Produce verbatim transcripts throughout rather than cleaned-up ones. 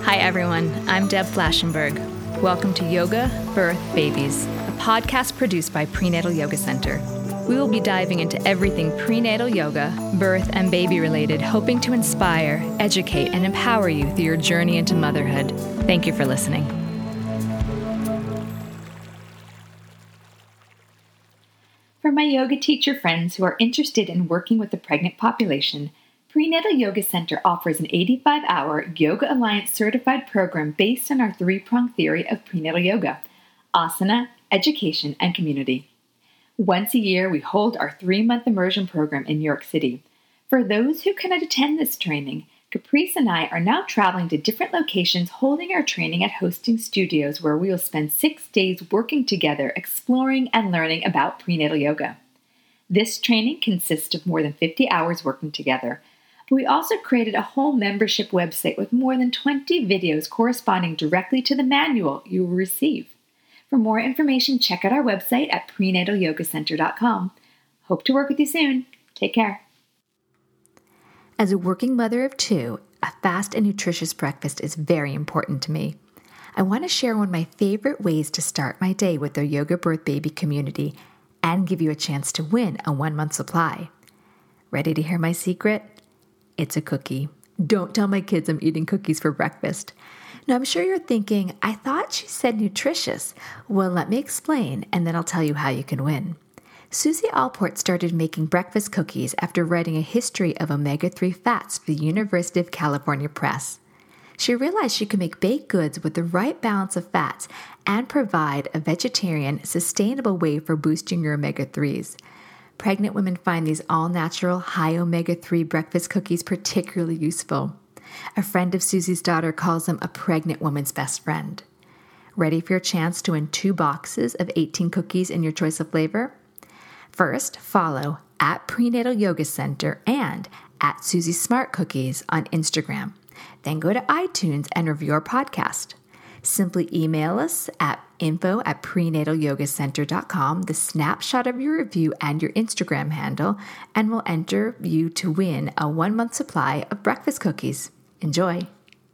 Hi, everyone. I'm Deb Flashenberg. Welcome to Yoga, Birth, Babies, a podcast produced by Prenatal Yoga Center. We will be diving into everything prenatal yoga, birth, and baby related, hoping to inspire, educate, and empower you through your journey into motherhood. Thank you for listening. For my yoga teacher friends who are interested in working with the pregnant population, Prenatal Yoga Center offers an eighty-five hour Yoga Alliance certified program based on our three-pronged theory of prenatal yoga: asana, education, and community. Once a year, we hold our three-month immersion program in New York City. For those who cannot attend this training, Caprice and I are now traveling to different locations holding our training at hosting studios where we will spend six days working together, exploring and learning about prenatal yoga. This training consists of more than fifty hours working together. But we also created a whole membership website with more than twenty videos corresponding directly to the manual you will receive. For more information, check out our website at prenatal yoga center dot com. Hope to work with you soon. Take care. As a working mother of two, a fast and nutritious breakfast is very important to me. I want to share one of my favorite ways to start my day with the Yoga Birth Baby community and give you a chance to win a one-month supply. Ready to hear my secret? It's a cookie. Don't tell my kids I'm eating cookies for breakfast. Now, I'm sure you're thinking, I thought she said nutritious. Well, let me explain, and then I'll tell you how you can win. Susie Allport started making breakfast cookies after writing a history of omega three fats for the University of California Press. She realized she could make baked goods with the right balance of fats and provide a vegetarian, sustainable way for boosting your omega threes. Pregnant women find these all-natural, high omega three breakfast cookies particularly useful. A friend of Susie's daughter calls them a pregnant woman's best friend. Ready for your chance to win two boxes of eighteen cookies in your choice of flavor? First, follow at Prenatal Yoga Center and at Susie Smart Cookies on Instagram. Then go to iTunes and review our podcast. Simply email us at info at prenatal yoga center dot com, the snapshot of your review and your Instagram handle, and we'll enter you to win a one-month supply of breakfast cookies. Enjoy.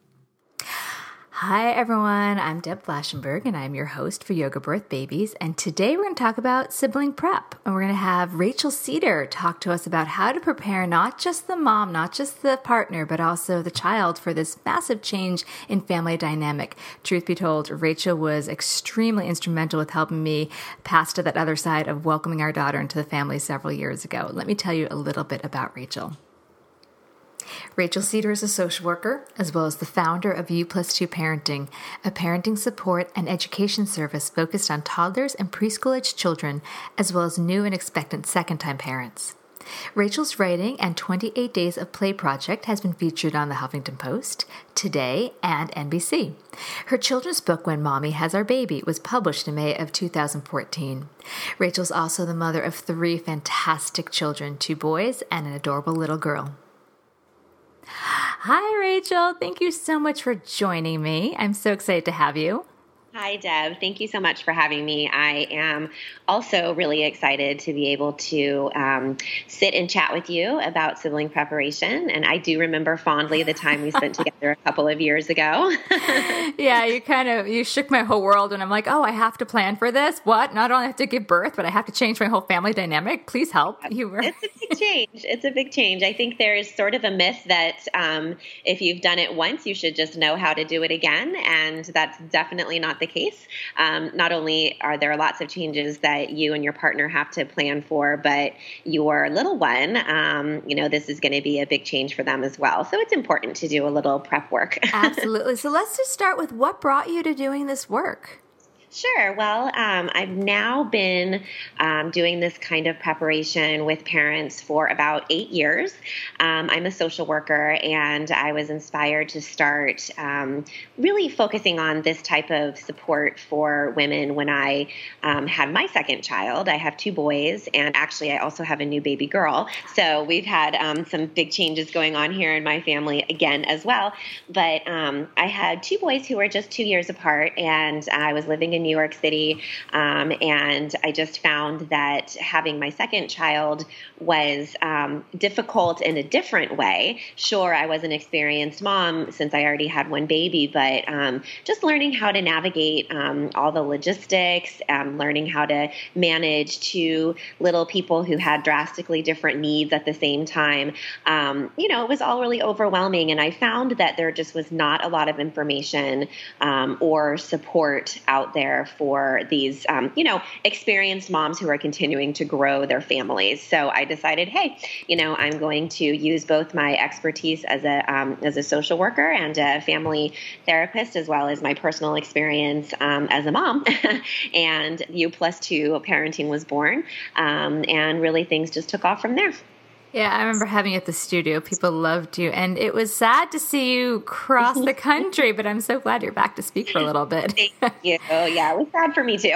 Hi, everyone. I'm Deb Flashenberg, and I'm your host for Yoga Birth Babies. And today we're going to talk about sibling prep. And we're going to have Rachel Cedar talk to us about how to prepare not just the mom, not just the partner, but also the child for this massive change in family dynamic. Truth be told, Rachel was extremely instrumental with helping me pass to that other side of welcoming our daughter into the family several years ago. Let me tell you a little bit about Rachel. Rachel Cedar is a social worker, as well as the founder of U Plus Two Parenting, a parenting support and education service focused on toddlers and preschool-aged children, as well as new and expectant second-time parents. Rachel's writing and twenty-eight Days of Play project has been featured on the Huffington Post, Today, and N B C. Her children's book, When Mommy Has Our Baby, was published in May of two thousand fourteen. Rachel's also the mother of three fantastic children, two boys and an adorable little girl. Hi, Rachel. Thank you so much for joining me. I'm so excited to have you. Hi, Deb. Thank you so much for having me. I am also really excited to be able to um, sit and chat with you about sibling preparation. And I do remember fondly the time we spent together a couple of years ago. Yeah, you kind of, you shook my whole world. And I'm like, oh, I have to plan for this. What? Not only have to give birth, but I have to change my whole family dynamic. Please help. You were. It's a big change. It's a big change. I think there's sort of a myth that um, if you've done it once, you should just know how to do it again. And that's definitely not the case. Um, not only are there lots of changes that you and your partner have to plan for, but your little one, um, you know, this is going to be a big change for them as well. So it's important to do a little prep work. Absolutely. So let's just start with what brought you to doing this work? Sure. Well, um, I've now been um, doing this kind of preparation with parents for about eight years. Um, I'm a social worker, and I was inspired to start um, really focusing on this type of support for women when I um, had my second child. I have two boys, and actually I also have a new baby girl. So we've had um, some big changes going on here in my family again as well. But um, I had two boys who were just two years apart, and I was living in in New York City. Um, and I just found that having my second child was um, difficult in a different way. Sure, I was an experienced mom since I already had one baby, but um, just learning how to navigate um, all the logistics, um, learning how to manage two little people who had drastically different needs at the same time. Um, you know, it was all really overwhelming. And I found that there just was not a lot of information um, or support out there for these, um, you know, experienced moms who are continuing to grow their families. So I decided, hey, you know, I'm going to use both my expertise as a um, as a social worker and a family therapist, as well as my personal experience um, as a mom. And U plus two parenting was born, um, and really things just took off from there. Yeah, I remember having you at the studio. People loved you, and it was sad to see you cross the country, but I'm so glad you're back to speak for a little bit. Thank you. Yeah, it was sad for me too.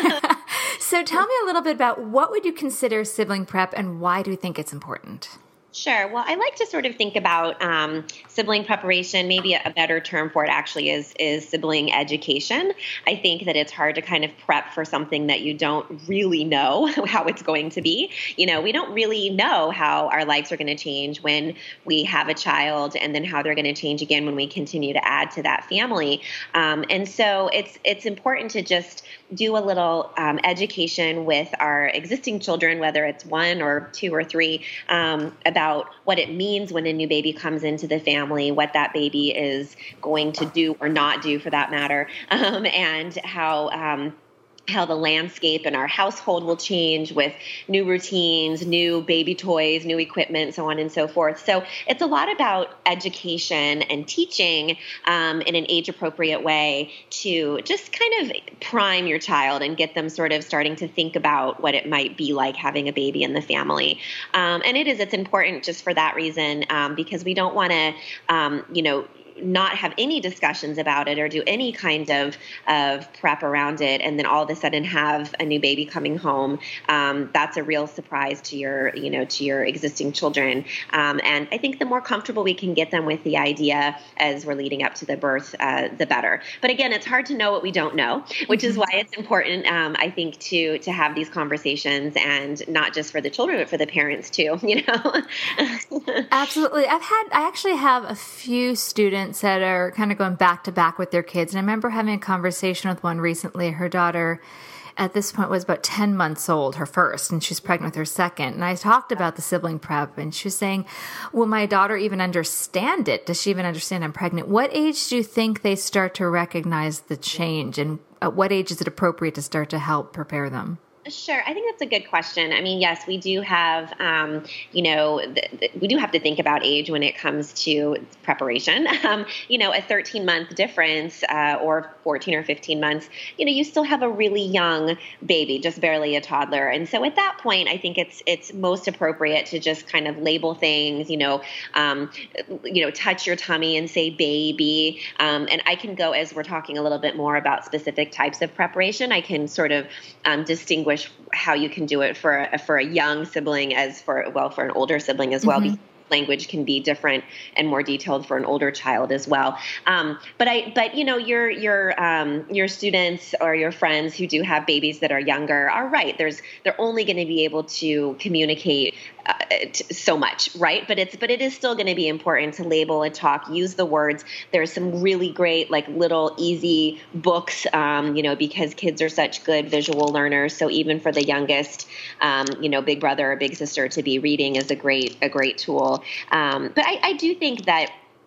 So tell me a little bit about what would you consider sibling prep, and why do you think it's important? Sure. Well, I like to sort of think about um, sibling preparation. Maybe a better term for it actually is is sibling education. I think that it's hard to kind of prep for something that you don't really know how it's going to be. You know, we don't really know how our lives are going to change when we have a child, and then how they're going to change again when we continue to add to that family. Um, and so it's it's important to just do a little um, education with our existing children, whether it's one or two or three, um, about what it means when a new baby comes into the family, what that baby is going to do or not do for that matter, um, and how um, how the landscape in our household will change with new routines, new baby toys, new equipment, so on and so forth. So it's a lot about education and teaching um, in an age-appropriate way to just kind of prime your child and get them sort of starting to think about what it might be like having a baby in the family. Um, and it is, it's important just for that reason, um, because we don't want to, um, you know, not have any discussions about it or do any kind of, of prep around it, and then all of a sudden have a new baby coming home. Um, that's a real surprise to your, you know, to your existing children. Um, and I think the more comfortable we can get them with the idea as we're leading up to the birth, uh, the better. But again, it's hard to know what we don't know, which is why it's important, um, I think, to to have these conversations, and not just for the children, but for the parents too. You know. Absolutely. I've had, I actually have a few students that are kind of going back to back with their kids. And I remember having a conversation with one recently. Her daughter at this point was about ten months old, her first, and she's pregnant with her second. And I talked about the sibling prep, and she was saying, will my daughter even understand it? Does she even understand I'm pregnant? What age do you think they start to recognize the change? And at what age is it appropriate to start to help prepare them? Sure. I think that's a good question. I mean, yes, we do have, um, you know, th- th- we do have to think about age when it comes to preparation. Um, you know, a thirteen month difference uh, or fourteen or fifteen months, you know, you still have a really young baby, just barely a toddler. And so at that point, I think it's it's most appropriate to just kind of label things, you know, um, you know, touch your tummy and say baby. Um, and I can go, as we're talking a little bit more about specific types of preparation, I can sort of um, distinguish how you can do it for a, for a young sibling as for, well, for an older sibling as well. Mm-hmm. Language can be different and more detailed for an older child as well. Um, but I, but you know, your your um, your students or your friends who do have babies that are younger are right. There's they're only going to be able to communicate uh, t- so much, right? But it's but it is still going to be important to label and talk, use the words. There's some really great like little easy books, um, you know, because kids are such good visual learners. So even for the youngest, um, you know, big brother or big sister to be reading is a great a great tool. Um, but I, I do think that,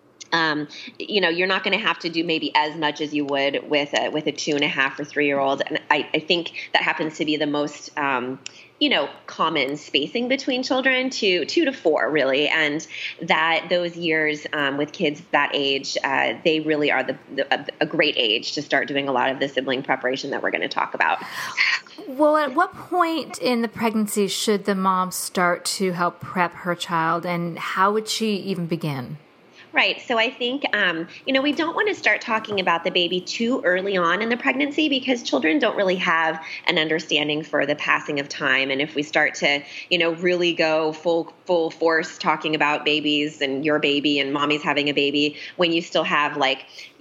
um, you know, you're not going to have to do maybe as much as you would with a, with a two and a half or three year old. And I, I think that happens to be the most, um, you know, common spacing between children, two, two to four really. And that those years um, with kids that age, uh, they really are the, the a, a great age to start doing a lot of the sibling preparation that we're going to talk about. Well, at what point in the pregnancy should the mom start to help prep her child, and how would she even begin? Right. So I think, um, you know, we don't want to start talking about the baby too early on in the pregnancy, because children don't really have an understanding for the passing of time. And if we start to, you know, really go full full force talking about babies and your baby and mommy's having a baby when you still have like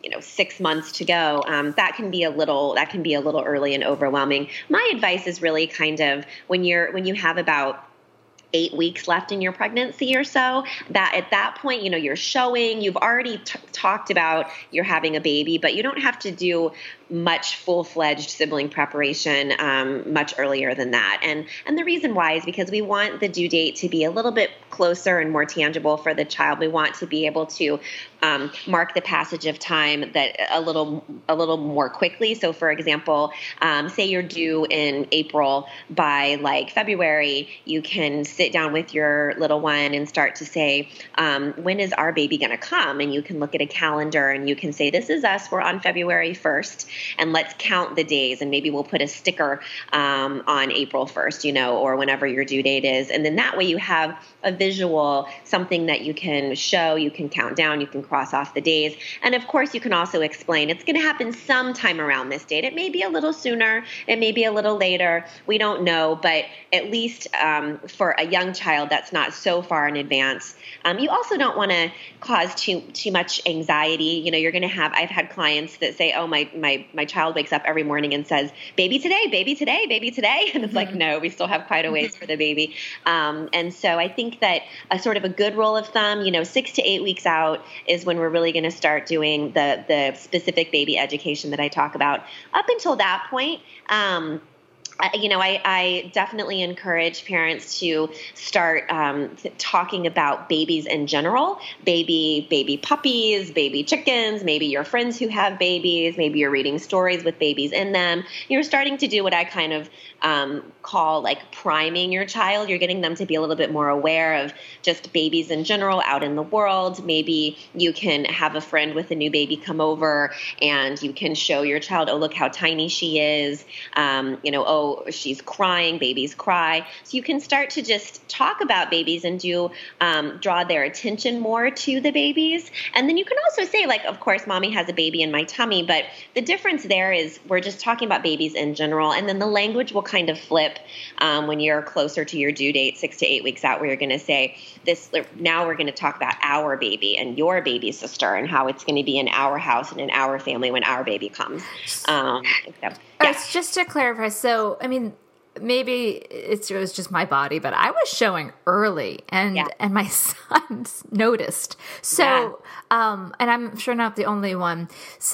you know, six months to go, um, that can be a little, that can be a little early and overwhelming. My advice is really kind of when you're, when you have about eight weeks left in your pregnancy or so, that at that point, you know, you're showing, you've already t- talked about you're having a baby, but you don't have to do much full-fledged sibling preparation um, much earlier than that. And and the reason why is because we want the due date to be a little bit closer and more tangible for the child. We want to be able to um, mark the passage of time that a little a little more quickly. So, for example, um, say you're due in April, by like February, you can sit down with your little one and start to say, um, when is our baby going to come? And you can look at a calendar and you can say, this is us. We're on February first. And let's count the days, and maybe we'll put a sticker um, on April first, you know, or whenever your due date is. And then that way you have a visual, something that you can show, you can count down, you can cross off the days. And of course, you can also explain it's going to happen sometime around this date. It may be a little sooner, it may be a little later. We don't know, but at least um, for a young child, that's not so far in advance. Um, you also don't want to cause too too much anxiety. You know, you're going to have, I've had clients that say, oh, my my my child wakes up every morning and says, baby today, baby today, baby today. And it's mm-hmm. like, no, we still have quite a ways mm-hmm. for the baby. Um, and so I think that a sort of a good rule of thumb, you know, six to eight weeks out is when we're really going to start doing the the specific baby education that I talk about. Up until that point, um, you know, I, I definitely encourage parents to start um, th- talking about babies in general, baby, baby puppies, baby chickens, maybe your friends who have babies, maybe you're reading stories with babies in them. You're starting to do what I kind of um, call like priming your child. You're getting them to be a little bit more aware of just babies in general out in the world. Maybe you can have a friend with a new baby come over and you can show your child, oh, look how tiny she is. Um, you know, oh, she's crying, babies cry. So you can start to just talk about babies and do um, draw their attention more to the babies. And then you can also say, like, of course, mommy has a baby in my tummy, but the difference there is we're just talking about babies in general. And then the language will kind of flip um, when you're closer to your due date, six to eight weeks out, where you're going to say this, now we're going to talk about our baby and your baby sister and how it's going to be in our house and in our family when our baby comes. Um, so, yeah. Uh, just to clarify, so, I mean, maybe it's, it was just my body, but I was showing early and, yeah. and my son noticed. So, yeah. um, and I'm sure not the only one.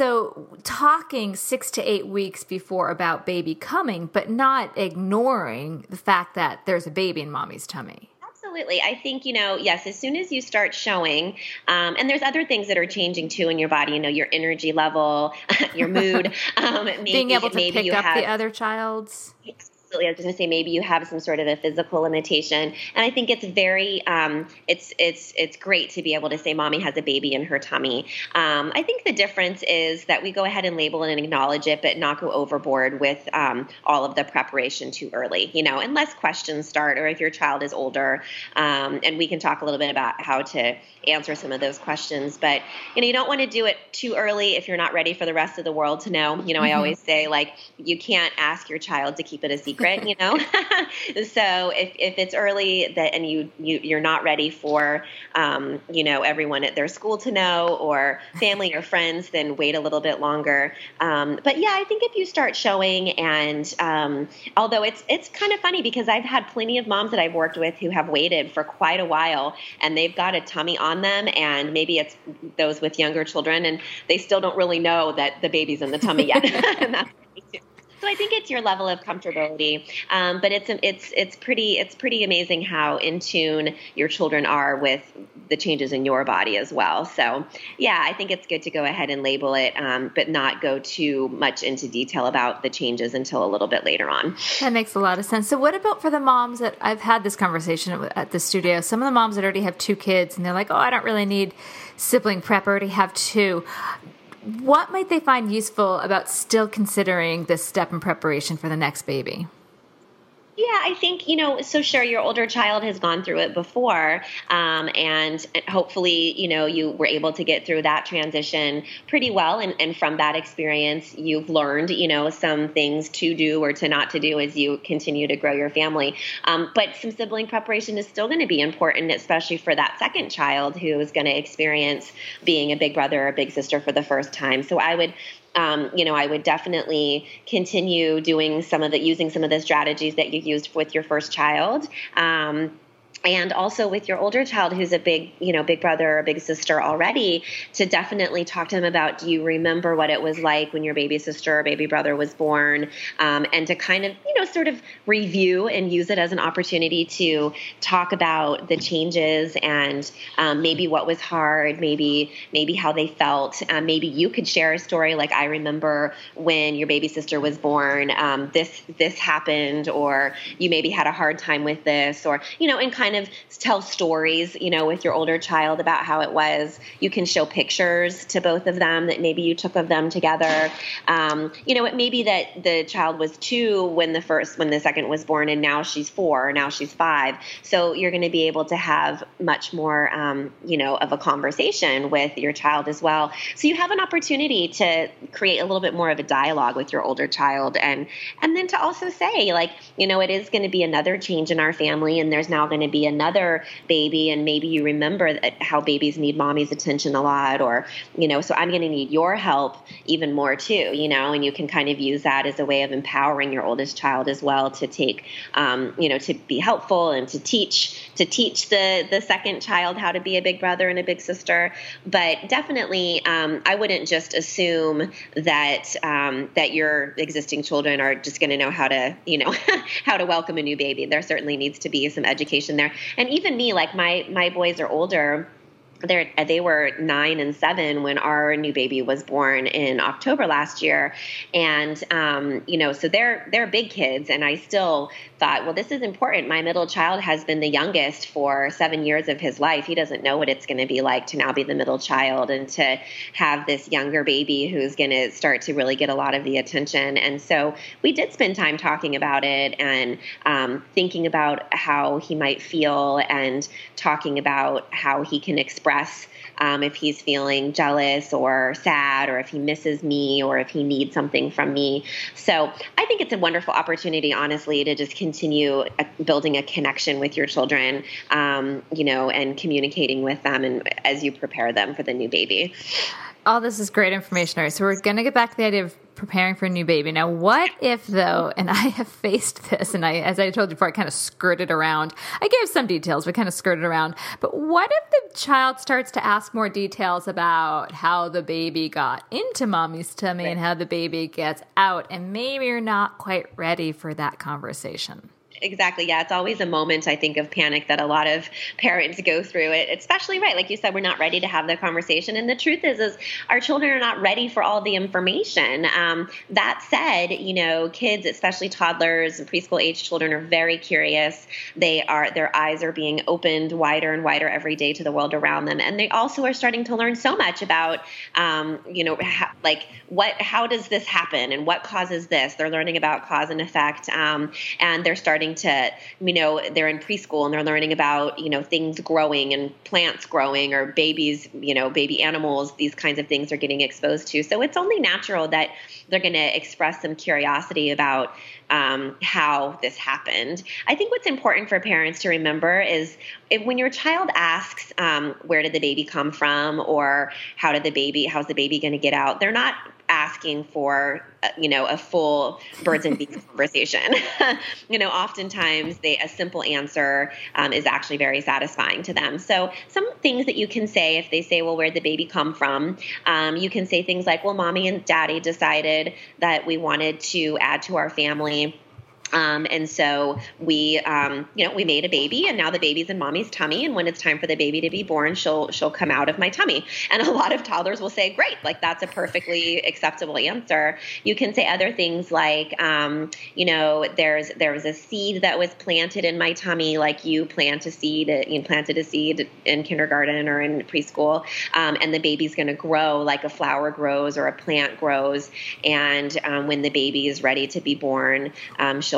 So talking six to eight weeks before about baby coming, but not ignoring the fact that there's a baby in mommy's tummy. Absolutely. I think, you know, yes, as soon as you start showing, um, and there's other things that are changing too in your body, you know, your energy level, your mood. Um, maybe, Being able to maybe pick you up have, the other child's. I was going to say maybe you have some sort of a physical limitation, and I think it's very um, it's it's it's great to be able to say mommy has a baby in her tummy. Um, I think the difference is that we go ahead and label it and acknowledge it, but not go overboard with um, all of the preparation too early. You know, unless questions start, or if your child is older, um, and we can talk a little bit about how to answer some of those questions. But you know, you don't want to do it too early if you're not ready for the rest of the world to know. You know, mm-hmm. I always say like you can't ask your child to keep it a secret. You know, so if, if it's early that and you, you you're not ready for um, you know everyone at their school to know or family or friends, then wait a little bit longer. Um, but yeah, I think if you start showing, and um, although it's it's kind of funny because I've had plenty of moms that I've worked with who have waited for quite a while and they've got a tummy on them, and maybe it's those with younger children and they still don't really know that the baby's in the tummy yet. And that's So I think it's your level of comfortability, um, but it's it's it's pretty it's pretty amazing how in tune your children are with the changes in your body as well. So yeah, I think it's good to go ahead and label it, um, but not go too much into detail about the changes until a little bit later on. That makes a lot of sense. So what about for the moms that I've had this conversation at the studio? Some of the moms that already have two kids and they're like, oh, I don't really need sibling prep. I already have two. What might they find useful about still considering this step in preparation for the next baby? Yeah, I think, you know, so sure, your older child has gone through it before, um, and hopefully, you know, you were able to get through that transition pretty well. And, and from that experience, you've learned, you know, some things to do or to not to do as you continue to grow your family. Um, but some sibling preparation is still going to be important, especially for that second child who is going to experience being a big brother or a big sister for the first time. So I would Um, you know, I would definitely continue doing some of the, using some of the strategies that you used with your first child. Um, And also with your older child who's a big, you know, big brother or big sister already, to definitely talk to them about, do you remember what it was like when your baby sister or baby brother was born? Um, and to kind of, you know, sort of review and use it as an opportunity to talk about the changes and um, maybe what was hard, maybe maybe how they felt. Um, maybe you could share a story like, I remember when your baby sister was born, um, this this happened, or you maybe had a hard time with this, or, you know, and kind of tell stories, you know, with your older child about how it was. You can show pictures to both of them that maybe you took of them together. Um, you know, it may be that the child was two when the first, when the second was born, and now she's four, or now she's five. So you're going to be able to have much more, um, you know, of a conversation with your child as well. So you have an opportunity to create a little bit more of a dialogue with your older child, and and then to also say, like, you know, it is going to be another change in our family, and there's now going to be another baby, and maybe you remember that how babies need mommy's attention a lot, or, you know, so I'm going to need your help even more too, you know, and you can kind of use that as a way of empowering your oldest child as well to take, um, you know, to be helpful and to teach, to teach the, the second child how to be a big brother and a big sister. But definitely, um, I wouldn't just assume that, um, that your existing children are just going to know how to, you know, how to welcome a new baby. There certainly needs to be some education there. And even me, like my, my boys are older. They're, they were nine and seven when our new baby was born in October last year. And, um, you know, so they're, they're big kids. And I still thought, well, this is important. My middle child has been the youngest for seven years of his life. He doesn't know what it's going to be like to now be the middle child and to have this younger baby who's going to start to really get a lot of the attention. And so we did spend time talking about it and um, thinking about how he might feel and talking about how he can express Um, if he's feeling jealous or sad, or if he misses me, or if he needs something from me. So I think it's a wonderful opportunity, honestly, to just continue building a connection with your children, um, you know, and communicating with them and as you prepare them for the new baby. All this is great information. All right, so we're going to get back to the idea of preparing for a new baby. Now, what if, though, and I have faced this, and I, as I told you before, I kind of skirted around. I gave some details, but kind of skirted around. But what if the child starts to ask more details about how the baby got into mommy's tummy right. and how the baby gets out, and maybe you're not quite ready for that conversation? Exactly. Yeah. It's always a moment, I think, of panic that a lot of parents go through it, especially, right, like you said, we're not ready to have the conversation. And the truth is, is our children are not ready for all the information. Um, that said, you know, kids, especially toddlers and preschool age children, are very curious. They are, their eyes are being opened wider and wider every day to the world around them. And they also are starting to learn so much about, um, you know, ha- like what, how does this happen and what causes this? They're learning about cause and effect. Um, and they're starting to, you know, they're in preschool and they're learning about, you know, things growing and plants growing, or babies, you know, baby animals, these kinds of things are getting exposed to. So it's only natural that they're going to express some curiosity about um, how this happened. I think what's important for parents to remember is if, when your child asks, um, where did the baby come from, or how did the baby, how's the baby going to get out, they're not asking for, uh, you know, a full birds and bees conversation. You know, oftentimes they, a simple answer um, is actually very satisfying to them. So some things that you can say if they say, well, where'd the baby come from? Um, you can say things like, well, mommy and daddy decided that we wanted to add to our family. Um, and so we, um, you know, we made a baby, and now the baby's in mommy's tummy. And when it's time for the baby to be born, she'll, she'll come out of my tummy. And a lot of toddlers will say, great, like that's a perfectly acceptable answer. You can say other things like, um, you know, there's, there was a seed that was planted in my tummy, like you plant a seed, you planted a seed in kindergarten or in preschool. Um, and the baby's going to grow like a flower grows or a plant grows. And, um, when the baby is ready to be born, um, she'll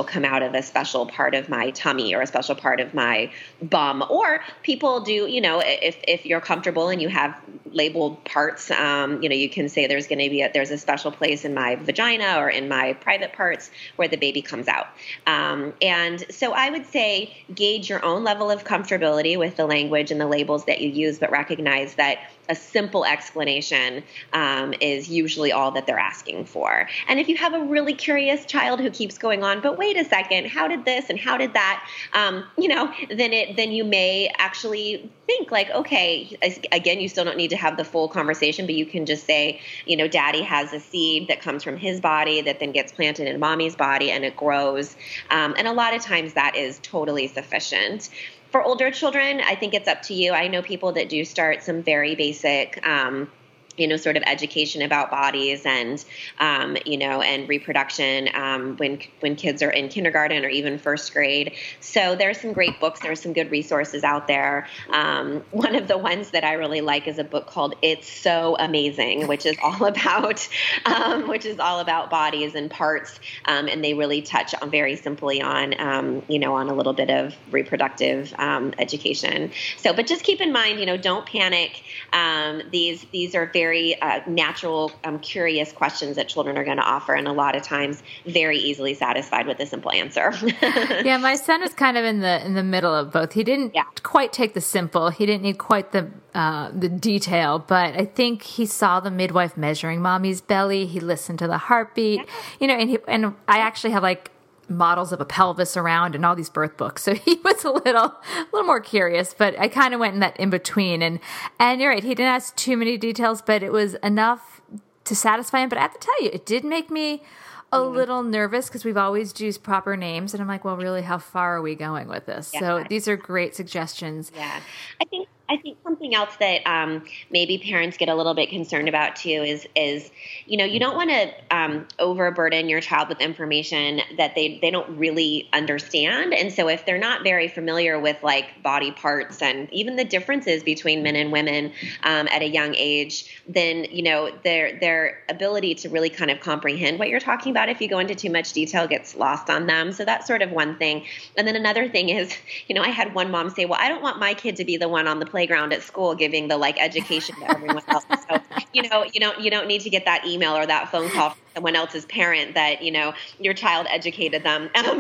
she'll come out of a special part of my tummy or a special part of my bum. Or people do, you know, if, if you're comfortable and you have labeled parts, um, you know, you can say there's going to be a, there's a special place in my vagina or in my private parts where the baby comes out. Um, and so I would say gauge your own level of comfortability with the language and the labels that you use, but recognize that a simple explanation um, is usually all that they're asking for. And if you have a really curious child who keeps going on, but wait a second, how did this and how did that, um, you know, then it then you may actually think like, okay, again, you still don't need to have the full conversation, but you can just say, you know, daddy has a seed that comes from his body that then gets planted in mommy's body and it grows. Um, and a lot of times that is totally sufficient. For older children, I think it's up to you. I know people that do start some very basic, um, you know, sort of education about bodies and, um, you know, and reproduction um, when when kids are in kindergarten or even first grade. So there's some great books. There's some good resources out there. Um, one of the ones that I really like is a book called It's So Amazing, which is all about, um, which is all about bodies and parts. Um, and they really touch on very simply on, um, you know, on a little bit of reproductive um, education. So, but just keep in mind, you know, don't panic. Um, these these are very very uh, natural, um, curious questions that children are going to offer, and a lot of times very easily satisfied with a simple answer. Yeah, my son was kind of in the in the middle of both. He didn't yeah. quite take the simple. He didn't need quite the uh, the detail, but I think he saw the midwife measuring mommy's belly. He listened to the heartbeat, yeah. you know, and he, and I actually have like models of a pelvis around and all these birth books. So he was a little, a little more curious, but I kind of went in that in between. And, and you're right. He didn't ask too many details, but it was enough to satisfy him. But I have to tell you, it did make me a mm-hmm. little nervous because we've always used proper names. And I'm like, well, really, how far are we going with this? Yeah. So these are great suggestions. Yeah. I think, I think something else that um, maybe parents get a little bit concerned about too is, is you know, you don't want to um, overburden your child with information that they, they don't really understand. And so if they're not very familiar with like body parts and even the differences between men and women um, at a young age, then, you know, their their ability to really kind of comprehend what you're talking about, if you go into too much detail, gets lost on them. So that's sort of one thing. And then another thing is, you know, I had one mom say, well, I don't want my kid to be the one on the playground at school giving the like education to everyone else. So, you know, you don't you don't need to get that email or that phone call from someone else's parent that, you know, your child educated them. Um,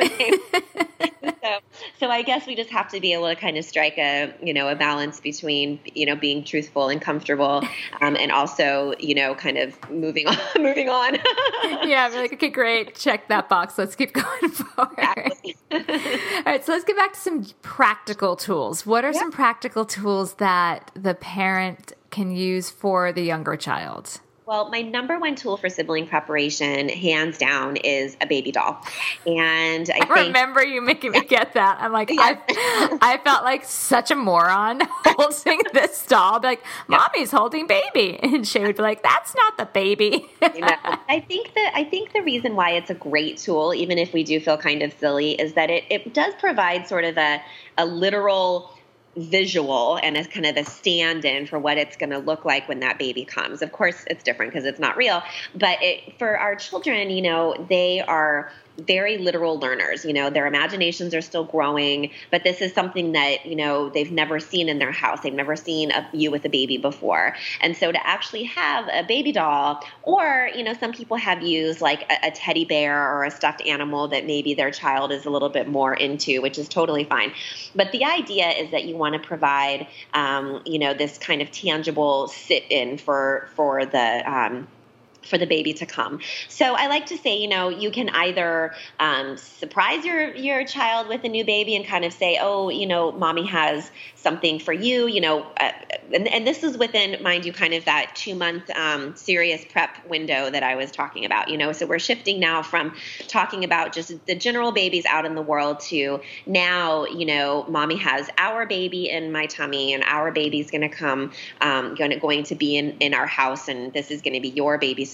so, so I guess we just have to be able to kind of strike a, you know, a balance between, you know, being truthful and comfortable, um, and also, you know, kind of moving on, moving on. Yeah, we're like, okay, great. Check that box. Let's keep going forward. Exactly. All right. So let's get back to some practical tools. What are yeah. some practical tools that the parent can use for the younger child? Well, my number one tool for sibling preparation, hands down, is a baby doll. And I, I think, remember you making me get that. I'm like, yeah. I, I felt like such a moron holding this doll. I'd be like, mommy's yeah. holding baby. And she would be like, that's not the baby. You know, I think that I think the reason why it's a great tool, even if we do feel kind of silly, is that it, it does provide sort of a, a literal visual and as kind of a stand-in for what it's going to look like when that baby comes. Of course, it's different because it's not real, but it, for our children, you know, they are very literal learners. You know, their imaginations are still growing, but this is something that, you know, they've never seen in their house. They've never seen a, you with a baby before. And so to actually have a baby doll, or, you know, some people have used like a, a teddy bear or a stuffed animal that maybe their child is a little bit more into, which is totally fine. But the idea is that you want to provide, um, you know, this kind of tangible sit-in for, for the, um, for the baby to come. So I like to say, you know, you can either um, surprise your your child with a new baby and kind of say, oh, you know, mommy has something for you, you know, uh, and, and this is within, mind you, kind of that two-month um, serious prep window that I was talking about, you know. So we're shifting now from talking about just the general babies out in the world to now, you know, mommy has our baby in my tummy and our baby's going to come, um, going to going to be in, in our house, and this is going to be your baby. So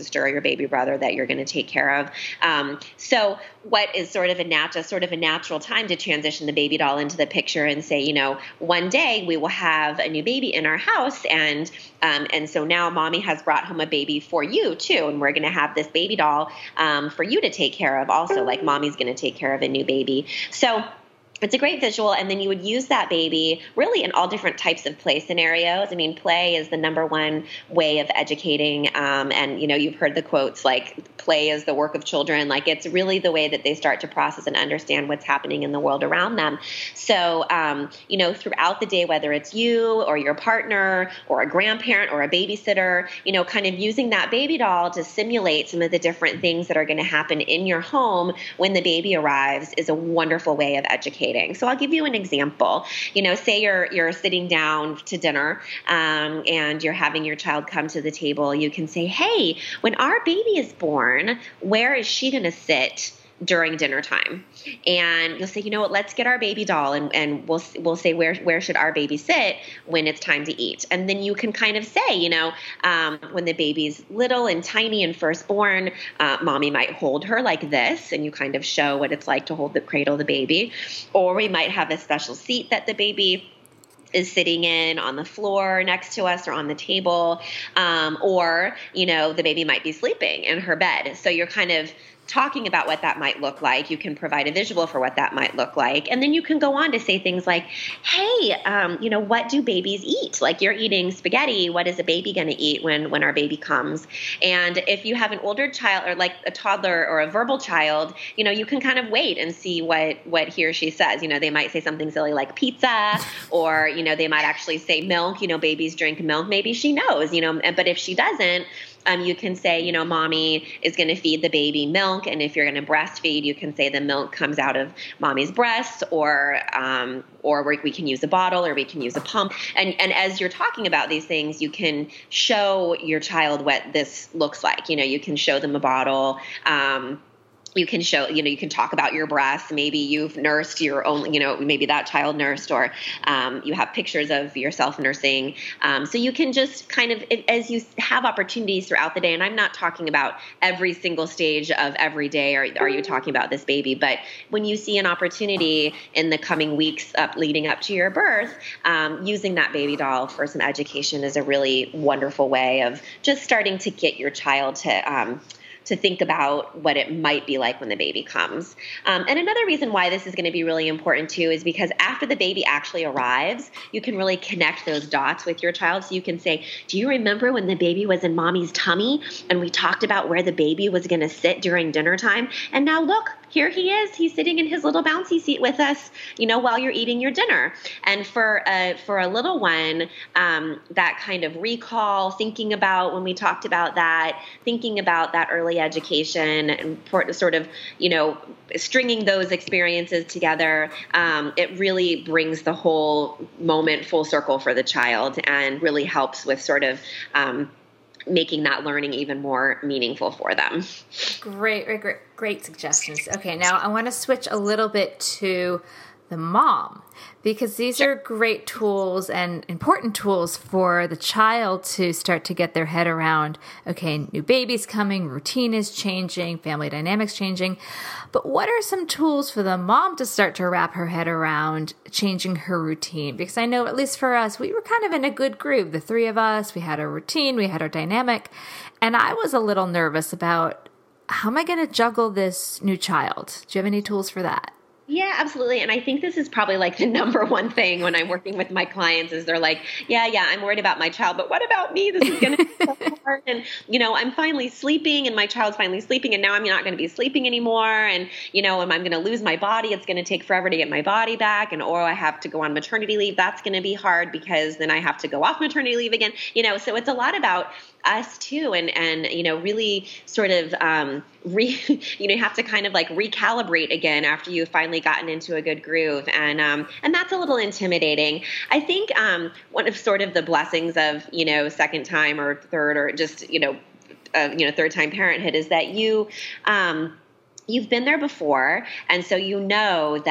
sister or your baby brother that you're going to take care of. Um, so what is sort of a natural, sort of a natural time to transition the baby doll into the picture and say, you know, one day we will have a new baby in our house. And, um, and so now mommy has brought home a baby for you too. And we're going to have this baby doll, um, for you to take care of also, like mommy's going to take care of a new baby. So it's a great visual, and then you would use that baby really in all different types of play scenarios. I mean, play is the number one way of educating, um, and, you know, you've heard the quotes like, play is the work of children. Like, it's really the way that they start to process and understand what's happening in the world around them. So, um, you know, throughout the day, whether it's you or your partner or a grandparent or a babysitter, you know, kind of using that baby doll to simulate some of the different things that are going to happen in your home when the baby arrives is a wonderful way of educating. So I'll give you an example. You know, say you're you're sitting down to dinner um, and you're having your child come to the table. You can say, hey, when our baby is born, where is she going to sit during dinner time? And you'll say, you know what, let's get our baby doll and, and we'll we'll say, where where should our baby sit when it's time to eat? And then you can kind of say, you know, um, when the baby's little and tiny and first born, uh, mommy might hold her like this, and you kind of show what it's like to hold the cradle the baby. Or we might have a special seat that the baby is sitting in on the floor next to us or on the table. Um, or, you know, the baby might be sleeping in her bed. So you're kind of talking about what that might look like. You can provide a visual for what that might look like. And then you can go on to say things like, hey, um, you know, what do babies eat? Like, you're eating spaghetti. What is a baby going to eat when, when our baby comes? And if you have an older child or like a toddler or a verbal child, you know, you can kind of wait and see what, what he or she says. You know, they might say something silly like pizza, or, you know, they might actually say milk. You know, babies drink milk. Maybe she knows, you know, but if she doesn't, Um, you can say, you know, mommy is going to feed the baby milk. And if you're going to breastfeed, you can say the milk comes out of mommy's breast, or um, or we can use a bottle, or we can use a pump. And, and as you're talking about these things, you can show your child what this looks like. You know, you can show them a bottle. Um, You can show, you know, you can talk about your breasts. Maybe you've nursed your own, you know, maybe that child nursed, or um, you have pictures of yourself nursing. Um, so you can just kind of, as you have opportunities throughout the day, and I'm not talking about every single stage of every day, or are you talking about this baby, but when you see an opportunity in the coming weeks up leading up to your birth, um, using that baby doll for some education is a really wonderful way of just starting to get your child to, um, to think about what it might be like when the baby comes. Um, and another reason why this is going to be really important too is because after the baby actually arrives, you can really connect those dots with your child. So you can say, do you remember when the baby was in mommy's tummy and we talked about where the baby was going to sit during dinner time? And now look, here he is. He's sitting in his little bouncy seat with us, you know, while you're eating your dinner. And for a, for a little one, um, that kind of recall, thinking about when we talked about that, thinking about that early education and for, sort of, you know, stringing those experiences together, um, it really brings the whole moment full circle for the child and really helps with sort of um, making that learning even more meaningful for them. Great, great, great, great suggestions. Okay, now I want to switch a little bit to the mom, because these are great tools and important tools for the child to start to get their head around, okay, new baby's coming, routine is changing, family dynamics changing. But what are some tools for the mom to start to wrap her head around changing her routine? Because I know, at least for us, we were kind of in a good group. The three of us, we had our routine, we had our dynamic. And I was a little nervous about, how am I going to juggle this new child? Do you have any tools for that? Yeah, absolutely. And I think this is probably like the number one thing when I'm working with my clients is they're like, yeah, yeah, I'm worried about my child, but what about me? This is going to be so hard. And, you know, I'm finally sleeping and my child's finally sleeping and now I'm not going to be sleeping anymore. And, you know, and I'm going to lose my body. It's going to take forever to get my body back. And, or I have to go on maternity leave. That's going to be hard because then I have to go off maternity leave again. You know, so it's a lot about us too. And, and, you know, really sort of, um, re, you know, you have to kind of like recalibrate again after you've finally gotten into a good groove. And, um, and that's a little intimidating. I think, um, one of sort of the blessings of, you know, second time or third or just, you know, uh, you know, third time parenthood is that you, um, you've been there before. And so you know that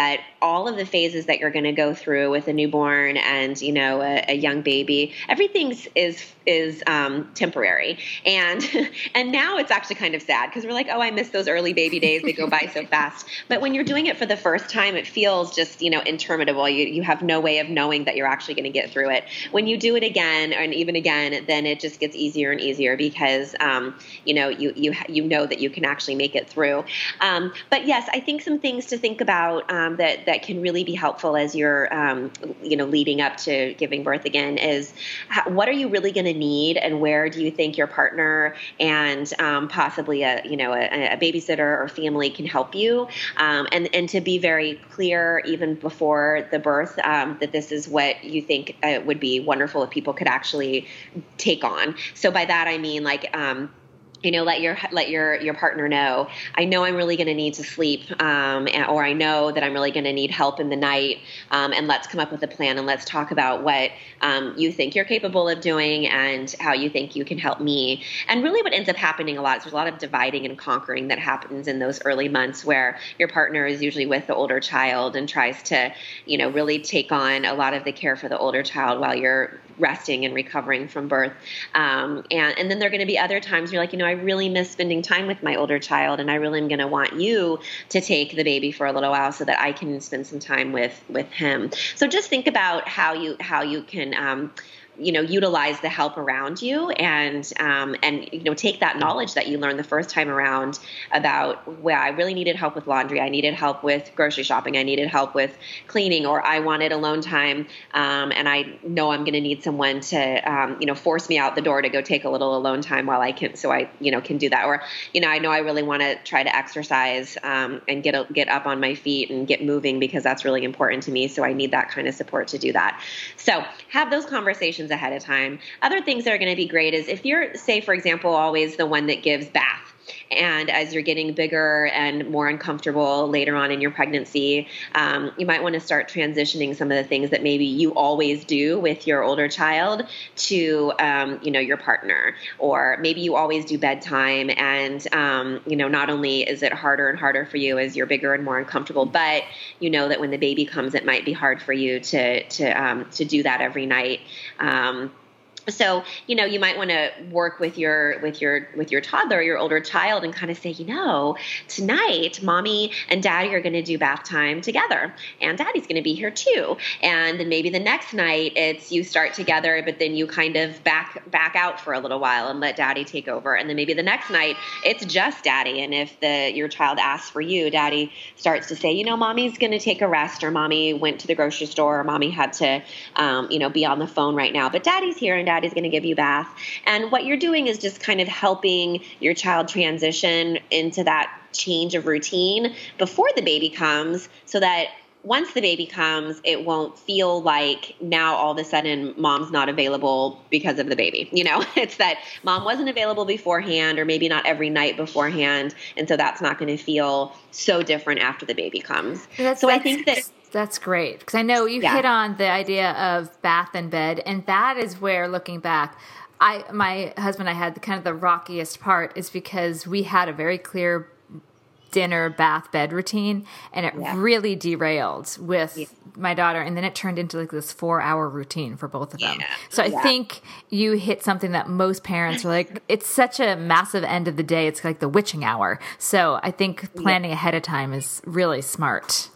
all of the phases that you're going to go through with a newborn and, you know, a, a young baby, everything's is, is, um, temporary. And, and now it's actually kind of sad because we're like, oh, I miss those early baby days. They go by so fast. But when you're doing it for the first time, it feels just, you know, interminable. You, you have no way of knowing that you're actually going to get through it. When you do it again and even again, then it just gets easier and easier because, um, you know, you, you, you know that you can actually make it through. Um, but yes, I think some things to think about, um, that, that can really be helpful as you're, um, you know, leading up to giving birth again is how, what are you really going to need and where do you think your partner and, um, possibly a, you know, a, a babysitter or family can help you. Um, and, and to be very clear, even before the birth, um, that this is what you think uh, would be wonderful if people could actually take on. So by that, I mean like, um, you know, let your, let your, your partner know, I know I'm really going to need to sleep, um, and, or I know that I'm really going to need help in the night. Um, and let's come up with a plan and let's talk about what, um, you think you're capable of doing and how you think you can help me. And really what ends up happening a lot is there's a lot of dividing and conquering that happens in those early months where your partner is usually with the older child and tries to, you know, really take on a lot of the care for the older child while you're resting and recovering from birth. Um, and, and then there are going to be other times you're like, you know, I really miss spending time with my older child and I really am going to want you to take the baby for a little while so that I can spend some time with, with him. So just think about how you, how you can, um, you know, utilize the help around you and, um, and, you know, take that knowledge that you learned the first time around about, well, I really needed help with laundry. I needed help with grocery shopping. I needed help with cleaning, or I wanted alone time. Um, and I know I'm going to need someone to, um, you know, force me out the door to go take a little alone time while I can, so I, you know, can do that. Or, you know, I know I really want to try to exercise, um, and get, a, get up on my feet and get moving because that's really important to me. So I need that kind of support to do that. So have those conversations ahead of time. Other things that are going to be great is if you're, say, for example, always the one that gives bath. And as you're getting bigger and more uncomfortable later on in your pregnancy, um, you might want to start transitioning some of the things that maybe you always do with your older child to, um, you know, your partner. Or maybe you always do bedtime and, um, you know, not only is it harder and harder for you as you're bigger and more uncomfortable, but you know that when the baby comes, it might be hard for you to, to, um, to do that every night. Um, So, you know, you might want to work with your, with your, with your toddler, your older child and kind of say, you know, tonight, mommy and daddy are going to do bath time together and daddy's going to be here too. And then maybe the next night it's you start together, but then you kind of back, back out for a little while and let daddy take over. And then maybe the next night it's just daddy. And if the, your child asks for you, daddy starts to say, you know, mommy's going to take a rest, or mommy went to the grocery store, or mommy had to, um, you know, be on the phone right now, but daddy's here and daddy's going to give you bath. And what you're doing is just kind of helping your child transition into that change of routine before the baby comes, so that once the baby comes, it won't feel like now all of a sudden mom's not available because of the baby. You know, it's that mom wasn't available beforehand, or maybe not every night beforehand. And so that's not going to feel so different after the baby comes. That's, so that's, I think that that's great. Because I know you yeah. hit on the idea of bath and bed. And that is where, looking back, I, my husband and I had the, kind of the rockiest part is because we had a very clear dinner, bath, bed routine, and it yeah. really derailed with yeah. my daughter, and then it turned into like this four hour routine for both of them. Yeah. So I yeah. think you hit something that most parents are like, it's such a massive end of the day. It's like the witching hour. So I think planning yeah. ahead of time is really smart.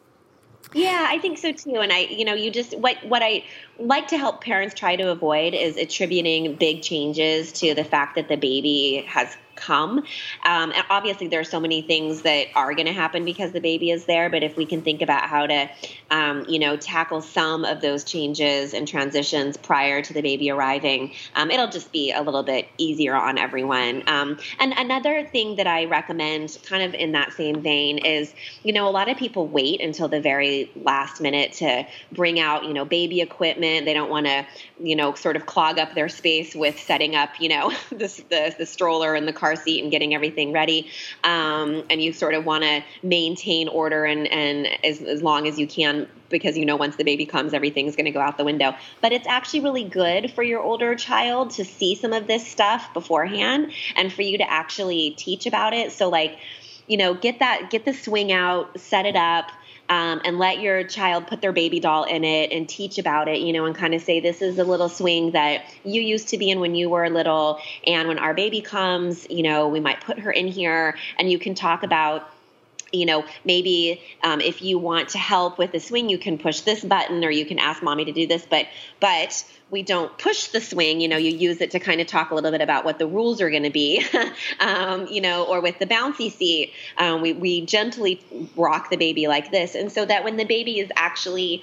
Yeah, I think so too. And I, you know, you just, what, what I like to help parents try to avoid is attributing big changes to the fact that the baby has come. Um, and obviously there are so many things that are going to happen because the baby is there, but if we can think about how to, um, you know, tackle some of those changes and transitions prior to the baby arriving, um, it'll just be a little bit easier on everyone. Um, and another thing that I recommend kind of in that same vein is, you know, a lot of people wait until the very last minute to bring out, you know, baby equipment. They don't want to, you know, sort of clog up their space with setting up, you know, this, the, the stroller and the car seat and getting everything ready. Um, and you sort of want to maintain order and, and as, as long as you can, because, you know, once the baby comes, everything's going to go out the window. But it's actually really good for your older child to see some of this stuff beforehand and for you to actually teach about it. So like, you know, get that, get the swing out, set it up. um, and let your child put their baby doll in it and teach about it, you know, and kind of say, this is a little swing that you used to be in when you were little. And when our baby comes, you know, we might put her in here, and you can talk about, you know, maybe um, if you want to help with the swing, you can push this button, or you can ask mommy to do this, but, but we don't push the swing, you know, you use it to kind of talk a little bit about what the rules are going to be, um, you know, or with the bouncy seat, um, we, we gently rock the baby like this. And so that when the baby is actually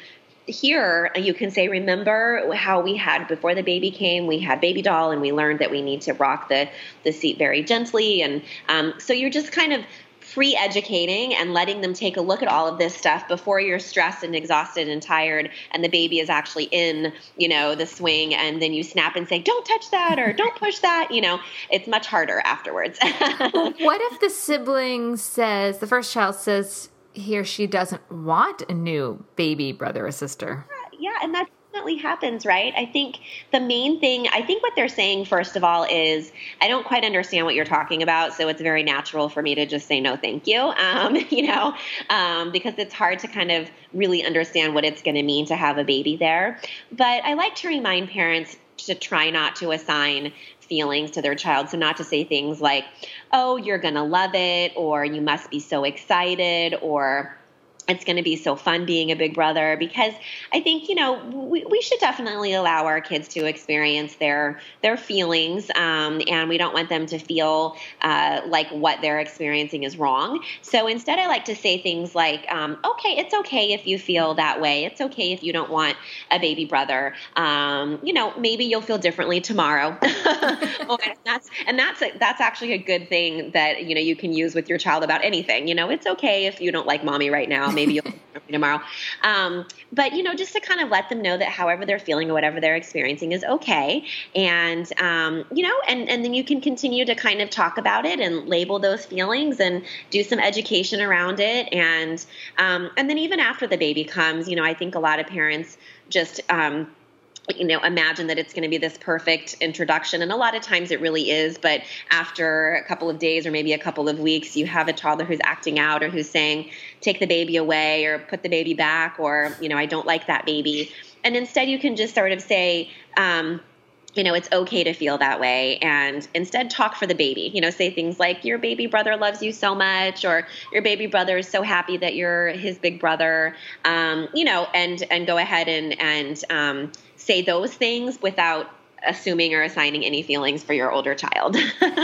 here, you can say, remember how we had before the baby came, we had baby doll, and we learned that we need to rock the, the seat very gently. And um, so you're just kind of free educating and letting them take a look at all of this stuff before you're stressed and exhausted and tired, and the baby is actually in, you know, the swing, and then you snap and say, don't touch that, or don't push that. You know, it's much harder afterwards. What if the sibling says, the first child says he or she doesn't want a new baby brother or sister? Yeah, and that's definitely happens, right? I think the main thing, I think what they're saying, first of all, is I don't quite understand what you're talking about, so it's very natural for me to just say no thank you, um, you know, um, because it's hard to kind of really understand what it's going to mean to have a baby there. But I like to remind parents to try not to assign feelings to their child, so not to say things like, oh, you're going to love it, or you must be so excited, or it's going to be so fun being a big brother, because I think, you know, we, we should definitely allow our kids to experience their their feelings, um, and we don't want them to feel uh, like what they're experiencing is wrong. So instead, I like to say things like, um, okay, it's okay if you feel that way. It's okay if you don't want a baby brother. Um, you know, maybe you'll feel differently tomorrow. oh, and that's and that's a, that's actually a good thing that, you know, you can use with your child about anything. You know, it's okay if you don't like mommy right now. Maybe you'll tomorrow. Um, but, you know, just to kind of let them know that however they're feeling or whatever they're experiencing is okay. And, um, you know, and, and then you can continue to kind of talk about it and label those feelings and do some education around it. And, um, and then even after the baby comes, you know, I think a lot of parents just, um, you know, imagine that it's going to be this perfect introduction. And a lot of times it really is. But after a couple of days or maybe a couple of weeks, you have a toddler who's acting out or who's saying, take the baby away or put the baby back, or, you know, I don't like that baby. And instead you can just sort of say, um, you know, it's okay to feel that way, and instead talk for the baby. You know, say things like, your baby brother loves you so much, or your baby brother is so happy that you're his big brother, um, you know, and, and go ahead and, and um, say those things without assuming or assigning any feelings for your older child.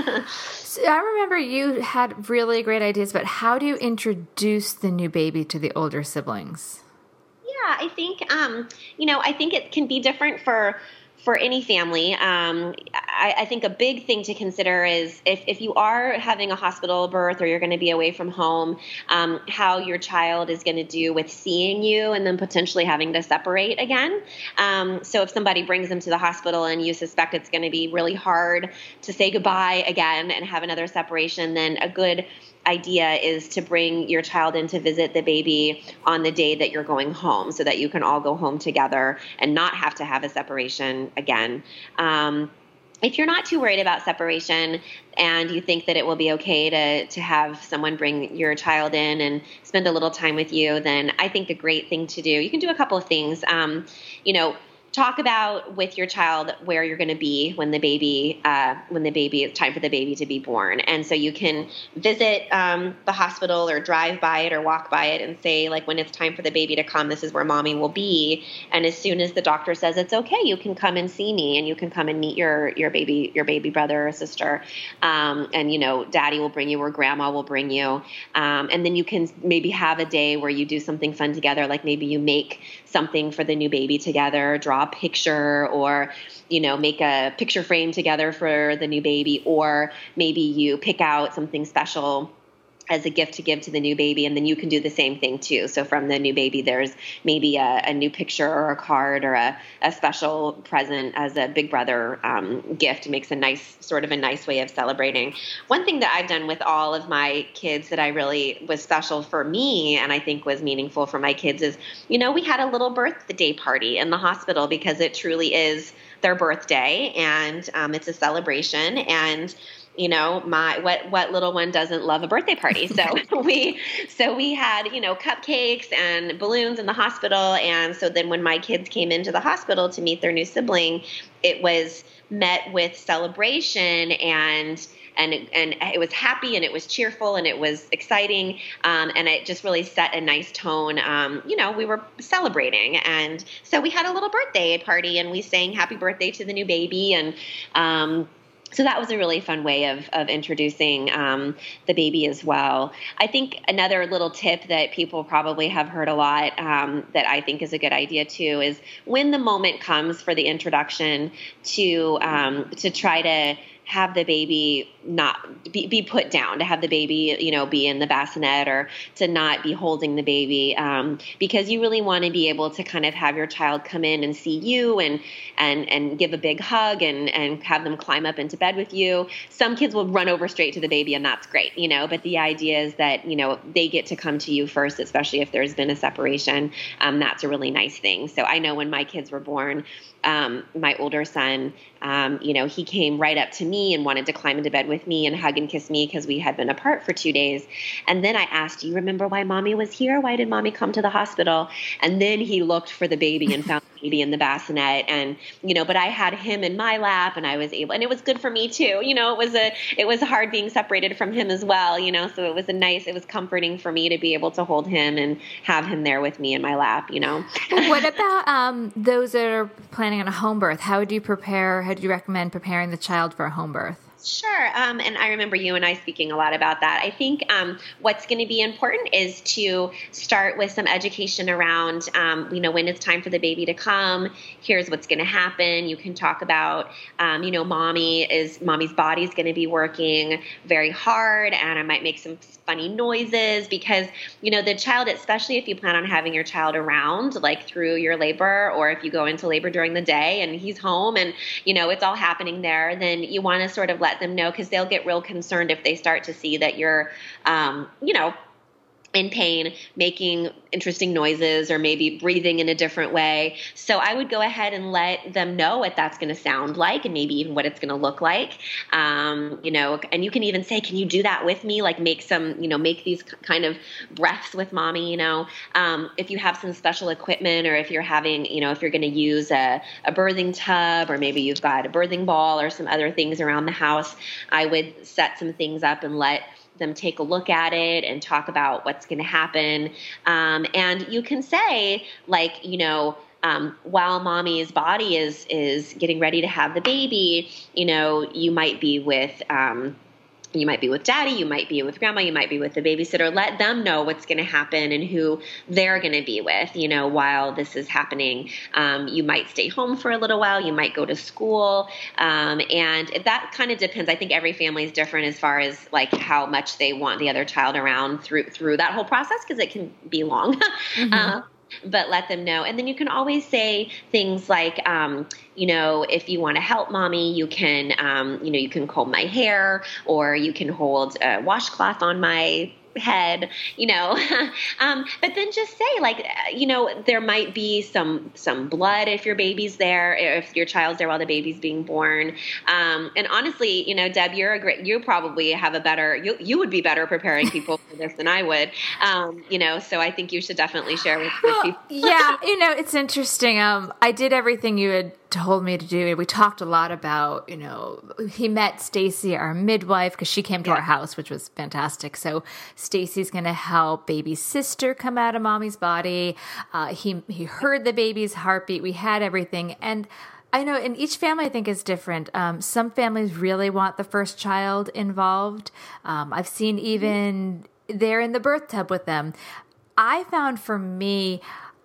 So I remember you had really great ideas about how do you introduce the new baby to the older siblings? Yeah, I think, um, you know, I think it can be different for For any family. um, I, I think a big thing to consider is if, if you are having a hospital birth or you're going to be away from home, um, how your child is going to do with seeing you and then potentially having to separate again. Um, so if somebody brings them to the hospital and you suspect it's going to be really hard to say goodbye again and have another separation, then a good idea is to bring your child in to visit the baby on the day that you're going home, so that you can all go home together and not have to have a separation again. Um, if you're not too worried about separation and you think that it will be okay to, to have someone bring your child in and spend a little time with you, then I think a great thing to do, you can do a couple of things. Um, you know, talk about with your child where you're going to be when the baby, uh, when the baby, it's time for the baby to be born. And so you can visit um, the hospital or drive by it or walk by it and say, like, when it's time for the baby to come, this is where mommy will be. And as soon as the doctor says it's okay, you can come and see me, and you can come and meet your, your baby, your baby brother or sister. Um, and, you know, daddy will bring you or grandma will bring you. Um, and then you can maybe have a day where you do something fun together. Like maybe you make something for the new baby together, draw a picture, or, you know, make a picture frame together for the new baby, or maybe you pick out something special as a gift to give to the new baby, and then you can do the same thing too. So from the new baby, there's maybe a, a new picture or a card or a, a special present as a big brother um, gift. It makes a nice, sort of a nice way of celebrating. One thing that I've done with all of my kids that I really was special for me and I think was meaningful for my kids is, you know, we had a little birthday party in the hospital because it truly is their birthday, and um, it's a celebration. And you know, my, what, what little one doesn't love a birthday party? So we, so we had, you know, cupcakes and balloons in the hospital. And so then when my kids came into the hospital to meet their new sibling, it was met with celebration and, and, and it was happy and it was cheerful and it was exciting. Um, and it just really set a nice tone. Um, you know, we were celebrating. And so we had a little birthday party and we sang happy birthday to the new baby. And, um, So that was a really fun way of, of introducing um, the baby as well. I think another little tip that people probably have heard a lot um, that I think is a good idea too is when the moment comes for the introduction to um, to try to have the baby not be, be put down, to have the baby, you know, be in the bassinet or to not be holding the baby, um, because you really want to be able to kind of have your child come in and see you and and and give a big hug and and have them climb up into bed with you. Some kids will run over straight to the baby and that's great, you know, but the idea is that, you know, they get to come to you first, especially if there's been a separation. Um, that's a really nice thing. So I know when my kids were born, um, my older son, um, you know, he came right up to me and wanted to climb into bed with me and hug and kiss me because we had been apart for two days. And then I asked, do you remember why mommy was here? Why did mommy come to the hospital? And then he looked for the baby and found the baby in the bassinet. And, you know, but I had him in my lap and I was able, and it was good for me too. You know, it was a, it was hard being separated from him as well, you know, so it was a nice, it was comforting for me to be able to hold him and have him there with me in my lap, you know. What about um, those that are planning on a home birth? How would you prepare, how do you recommend preparing the child for a home birth? Sure. Um, and I remember you and I speaking a lot about that. I think um, what's going to be important is to start with some education around, um, you know, when it's time for the baby to come, here's what's going to happen. You can talk about, um, you know, mommy is, mommy's body's going to be working very hard and I might make some funny noises because, you know, the child, especially if you plan on having your child around, like through your labor, or if you go into labor during the day and he's home and, you know, it's all happening there, then you want to sort of let them know because they'll get real concerned if they start to see that you're, um, you know, in pain, making interesting noises or maybe breathing in a different way. So I would go ahead and let them know what that's going to sound like and maybe even what it's going to look like. Um, you know, and you can even say, can you do that with me? Like make some, you know, make these kind of breaths with mommy, you know, um, if you have some special equipment or if you're having, you know, if you're going to use a, a birthing tub or maybe you've got a birthing ball or some other things around the house, I would set some things up and let them take a look at it and talk about what's going to happen. Um, and you can say, like, you know, um, while mommy's body is, is getting ready to have the baby, you know, you might be with, um, you might be with daddy, you might be with grandma, you might be with the babysitter. Let them know what's going to happen and who they're going to be with, you know, while this is happening. Um, you might stay home for a little while. You might go to school. Um, and that kind of depends. I think every family is different as far as like how much they want the other child around through, through that whole process because it can be long. Mm-hmm. uh, But let them know. And then you can always say things like, um, you know, if you want to help mommy, you can, um, you know, you can comb my hair or you can hold a washcloth on my head, you know, um, but then just say like, you know, there might be some, some blood if your baby's there, if your child's there while the baby's being born. Um, and honestly, you know, Deb, you're a great, you probably have a better, you, you would be better preparing people for this than I would, um, you know, so I think you should definitely share with, with people. Yeah. You know, it's interesting. Um, I did everything you had told me to do. We talked a lot about, you know, he met Stacy, our midwife, because she came to yeah. our house, which was fantastic. So Stacy's going to help baby's sister come out of mommy's body. Uh, he he heard the baby's heartbeat. We had everything. And I know in each family, I think is different. Um, some families really want the first child involved. Um, I've seen even they're in the birth tub with them. I found for me,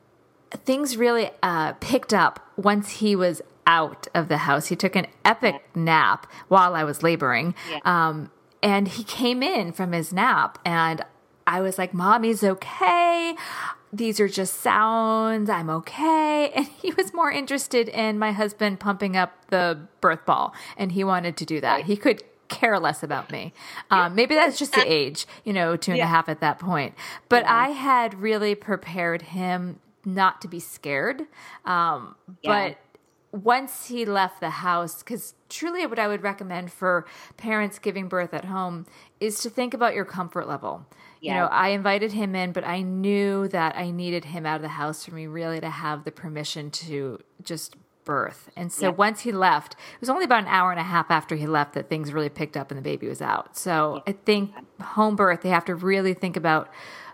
things really uh, picked up once he was out of the house. He took an epic nap while I was laboring. Yeah. Um, and he came in from his nap and I was like, mommy's okay. These are just sounds. I'm okay. And he was more interested in my husband pumping up the birth ball. And he wanted to do that. Right. He could care less about me. Um, maybe that's just the age, you know, two and yeah. a half at that point. But yeah. I had really prepared him not to be scared. Um, yeah. but once he left the house, because truly what I would recommend for parents giving birth at home is to think about your comfort level. Yeah. You know, I invited him in, but I knew that I needed him out of the house for me really to have the permission to just birth. And so yeah. once he left, it was only about an hour and a half after he left that things really picked up and the baby was out. So I think home birth, they have to really think about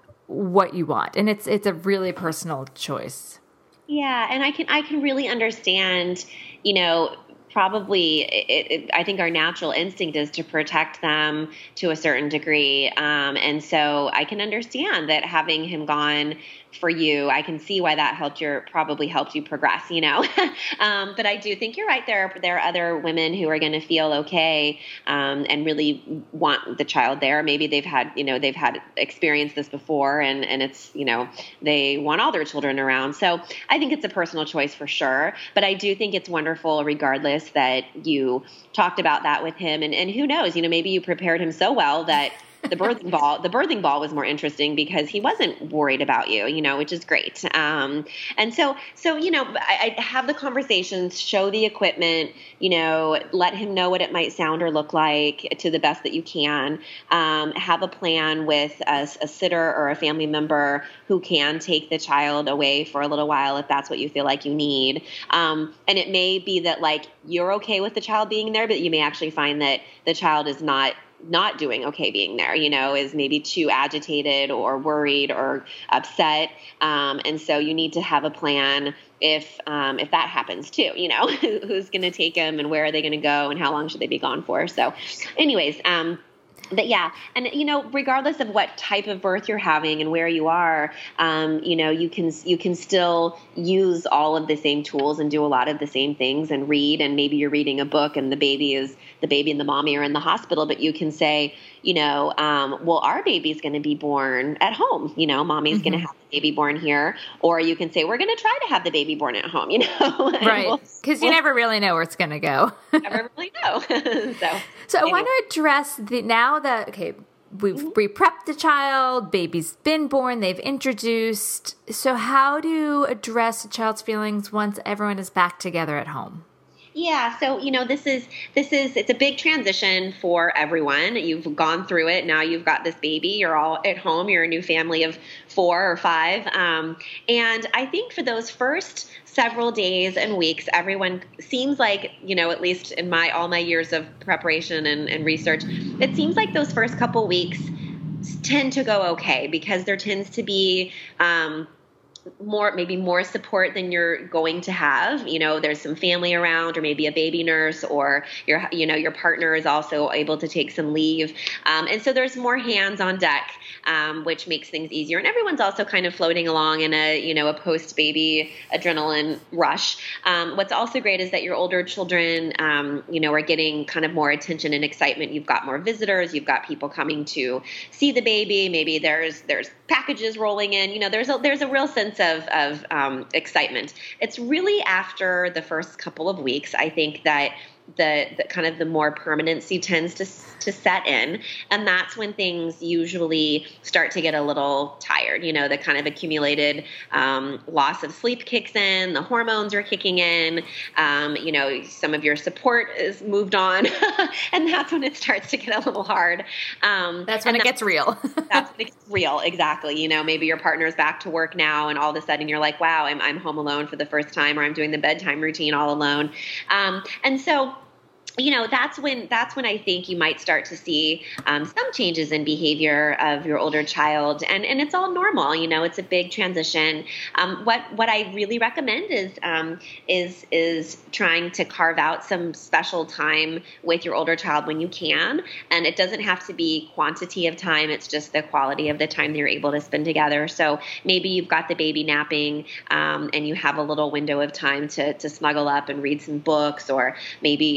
what you want. And it's it's a really personal choice. Yeah, and I can I can really understand, you know, probably it, it, I think our natural instinct is to protect them to a certain degree. Um, and so I can understand that having him gone for you, I can see why that helped your probably helped you progress, you know. um, but I do think you're right. There are, there are other women who are going to feel okay um, and really want the child there. Maybe they've had, you know, they've had experienced this before, and and it's, you know, they want all their children around. So I think it's a personal choice for sure. But I do think it's wonderful, regardless, that you talked about that with him, and and who knows, you know, maybe you prepared him so well that the birthing ball, the birthing ball was more interesting because he wasn't worried about you, you know, which is great. Um, and so, so, you know, I, I have the conversations, show the equipment, you know, let him know what it might sound or look like to the best that you can. Um, have a plan with a, a sitter or a family member who can take the child away for a little while if that's what you feel like you need. Um, and it may be that like you're okay with the child being there, but you may actually find that the child is not not doing okay being there, you know, is maybe too agitated or worried or upset. Um, and so you need to have a plan if, um, if that happens too, you know, who's going to take them and where are they going to go and how long should they be gone for? So anyways, um, But yeah, and you know, regardless of what type of birth you're having and where you are, um, you know, you can you can still use all of the same tools and do a lot of the same things and read. And maybe you're reading a book and the baby is the baby and the mommy are in the hospital, but you can say, you know, um, well, our baby's going to be born at home. You know, mommy's mm-hmm. going to have the baby born here, or you can say we're going to try to have the baby born at home. You know, right? Because we'll, you we'll, never really know where it's going to go. Never really know. so, so anyway. I want to address the now that okay. We've mm-hmm. re-prepped the child, baby's been born, they've introduced. So how do you address the child's feelings once everyone is back together at home? Yeah. So, you know, this is, this is, it's a big transition for everyone. You've gone through it. Now you've got this baby, you're all at home, you're a new family of four or five. Um, and I think for those first several days and weeks, everyone seems like, you know, at least in my, all my years of preparation and, and research, it seems like those first couple weeks tend to go okay because there tends to be, um, more, maybe more support than you're going to have. You know, there's some family around or maybe a baby nurse or your, you know, your partner is also able to take some leave. Um, and so there's more hands on deck, um, which makes things easier. And everyone's also kind of floating along in a, you know, a post-baby adrenaline rush. Um, what's also great is that your older children, um, you know, are getting kind of more attention and excitement. You've got more visitors. You've got people coming to see the baby. Maybe there's, there's packages rolling in, you know, there's a, there's a real sense of, of um, excitement. It's really after the first couple of weeks, I think that the, the kind of the more permanency tends to to set in, and that's when things usually start to get a little tired. You know, the kind of accumulated um, loss of sleep kicks in, the hormones are kicking in, um, you know, some of your support is moved on, and that's when it starts to get a little hard. Um, that's when it that's, gets real. That's when it gets real, exactly. You know, maybe your partner's back to work now, and all of a sudden you're like, wow, I'm I'm home alone for the first time, or I'm doing the bedtime routine all alone, um, and so. You know, that's when that's when I think you might start to see um, some changes in behavior of your older child, and, and it's all normal. You know, it's a big transition. Um, what what I really recommend is um, is is trying to carve out some special time with your older child when you can, and it doesn't have to be quantity of time. It's just the quality of the time that you're able to spend together. So maybe you've got the baby napping, um, and you have a little window of time to to snuggle up and read some books, or maybe um,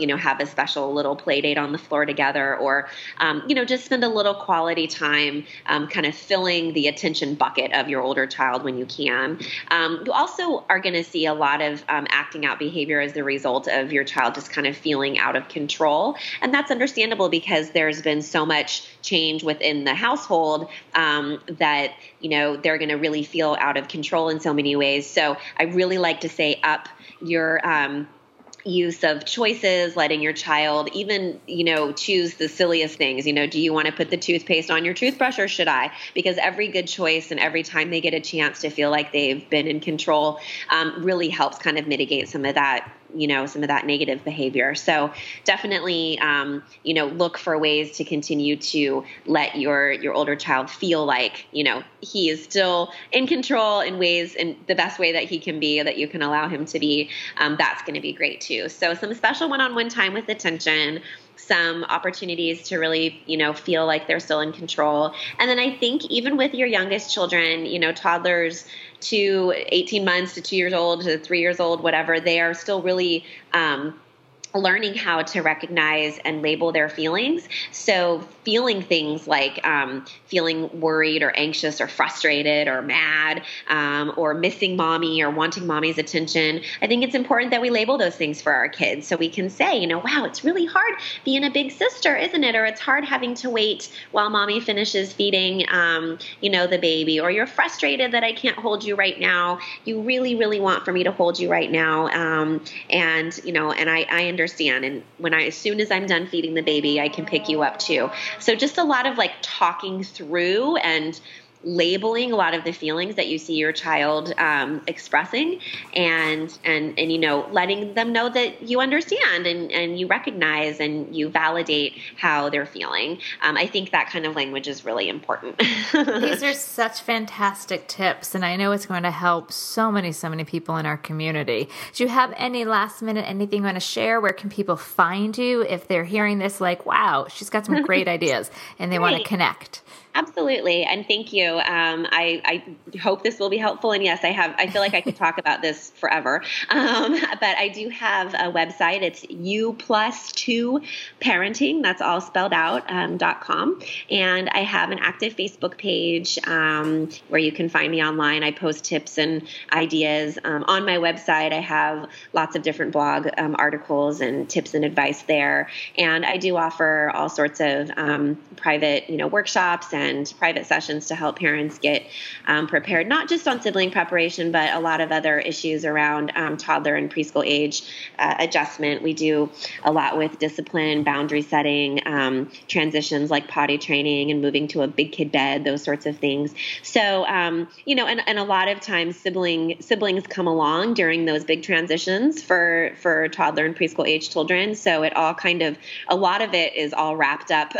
you know, have a special little play date on the floor together, or, um, you know, just spend a little quality time um, kind of filling the attention bucket of your older child when you can. Um, you also are going to see a lot of um, acting out behavior as the result of your child just kind of feeling out of control. And that's understandable because there's been so much change within the household um, that, you know, they're going to really feel out of control in so many ways. So I really like to say up your um, use of choices, letting your child even, you know, choose the silliest things. You know, do you want to put the toothpaste on your toothbrush or should I? Because every good choice and every time they get a chance to feel like they've been in control um, really helps kind of mitigate some of that, you know, some of that negative behavior. So definitely, um, you know, look for ways to continue to let your, your older child feel like, you know, he is still in control in ways, in the best way that he can be, that you can allow him to be. Um, that's going to be great too. So some special one-on-one time with attention, some opportunities to really, you know, feel like they're still in control. And then I think even with your youngest children, you know, toddlers to eighteen months to two years old to three years old, whatever, they are still really um, learning how to recognize and label their feelings. So feeling things like um, feeling worried or anxious or frustrated or mad um, or missing mommy or wanting mommy's attention. I think it's important that we label those things for our kids so we can say, you know, wow, it's really hard being a big sister, isn't it? Or it's hard having to wait while mommy finishes feeding, um, you know, the baby. Or you're frustrated that I can't hold you right now. You really, really want for me to hold you right now. Um, and, you know, and I, I understand understand. And when I, as soon as I'm done feeding the baby, I can pick you up too. So just a lot of like talking through and labeling a lot of the feelings that you see your child um, expressing and, and, and, you know, letting them know that you understand and, and you recognize and you validate how they're feeling. Um, I think that kind of language is really important. These are such fantastic tips. And I know it's going to help so many, so many people in our community. Do you have any last minute, anything you want to share? Where can people find you if they're hearing this, like, wow, she's got some great ideas and they Great. want to connect? Absolutely. And thank you. Um, I, I hope this will be helpful. And yes, I have, I feel like I could talk about this forever. Um, but I do have a website. It's U plus two parenting. That's all spelled out, um, dot com. And I have an active Facebook page, um, where you can find me online. I post tips and ideas. Um, on my website, I have lots of different blog, um, articles and tips and advice there. And I do offer all sorts of, um, private, you know, workshops and and private sessions to help parents get um, prepared, not just on sibling preparation, but a lot of other issues around um, toddler and preschool age uh, adjustment. We do a lot with discipline, boundary setting, um, transitions like potty training and moving to a big kid bed, those sorts of things. So, um, you know, and, and a lot of times sibling siblings come along during those big transitions for, for toddler and preschool age children. So it all kind of, a lot of it is all wrapped up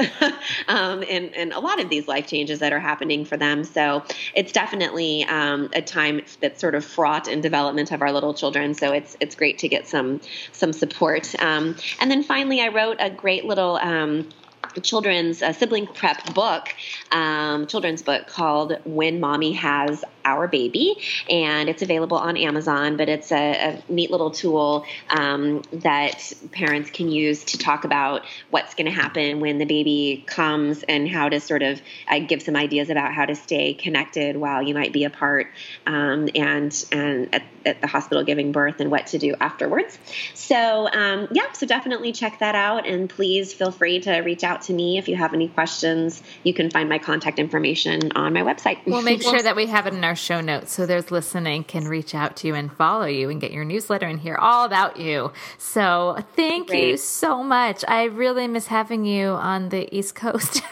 um, in, in a lot of these life changes that are happening for them. So it's definitely um, a time that's sort of fraught in development of our little children. So it's it's great to get some some support. Um, and then finally, I wrote a great little um, children's uh, sibling prep book, um, children's book called When Mommy Has Our Baby, and it's available on Amazon, but it's a, a neat little tool um, that parents can use to talk about what's going to happen when the baby comes and how to sort of uh, give some ideas about how to stay connected while you might be apart um, and and at, at the hospital giving birth and what to do afterwards. So um, yeah, so definitely check that out, and please feel free to reach out to me if you have any questions. You can find my contact information on my website. We'll make sure that we have it in our show notes so those listening can reach out to you and follow you and get your newsletter and hear all about you. So thank Great. you so much. I really miss having you on the East Coast.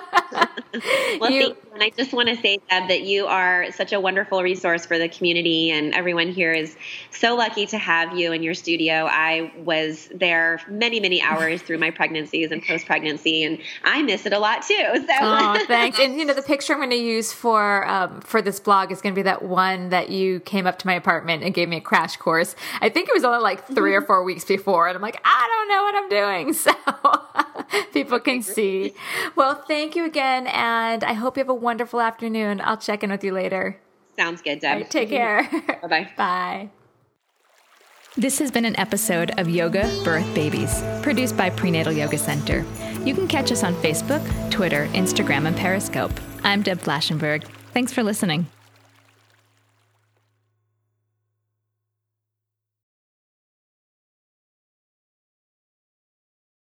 Well, you, thank you. And I just want to say, Deb, that you are such a wonderful resource for the community, and everyone here is so lucky to have you in your studio. I was there many, many hours through my pregnancies and post-pregnancy, and I miss it a lot too. So. Oh, thanks. And you know, the picture I'm going to use for um, for this blog is going to be that one that you came up to my apartment and gave me a crash course. I think it was only like three or four weeks before, and I'm like, I don't know what I'm doing. So people can see. Well, thank you again, and I hope you have a wonderful afternoon. I'll check in with you later. Sounds good, Deb. Right, take care. Bye-bye. Bye. This has been an episode of Yoga Birth Babies, produced by Prenatal Yoga Center. You can catch us on Facebook, Twitter, Instagram, and Periscope. I'm Deb Flashenberg. Thanks for listening.